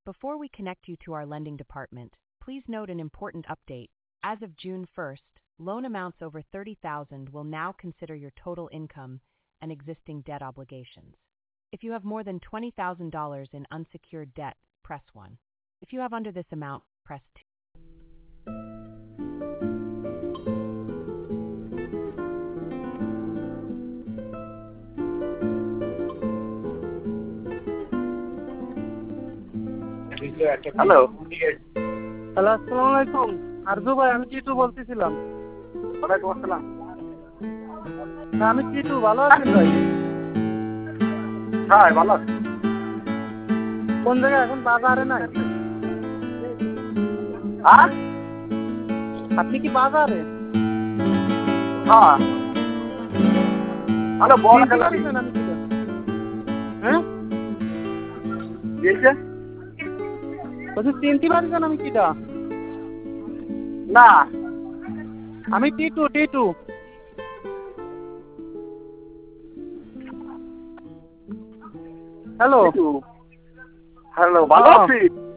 Before we connect you to our lending department, please note an important update. As of June 1st, loan amounts over $30,000 will now consider your total income and existing debt obligations. If you have more than $20,000 in unsecured debt, press 1. If you have under this amount, press 2. Hello hello, আসসালামু আলাইকুম। আরজু ভাই, আমি টিটু বলতেছিলাম। ওয়ালাইকুম আসসালাম। আমি টিটু, ভালো আছেন ভাই? হ্যাঁ ভালো আছি। কোন জায়গায়? এখন বাজারে নাই? হ্যাঁ আপনি কি বাজারে? হ্যাঁ হ্যালো বল। চিনতে পারছেন আমি কি? হ্যাঁ দিয়েছে বলছি, চিনতে পারছেন আমি কিটা? না আমি টিটু। হ্যালো হ্যালো ভালো আছি।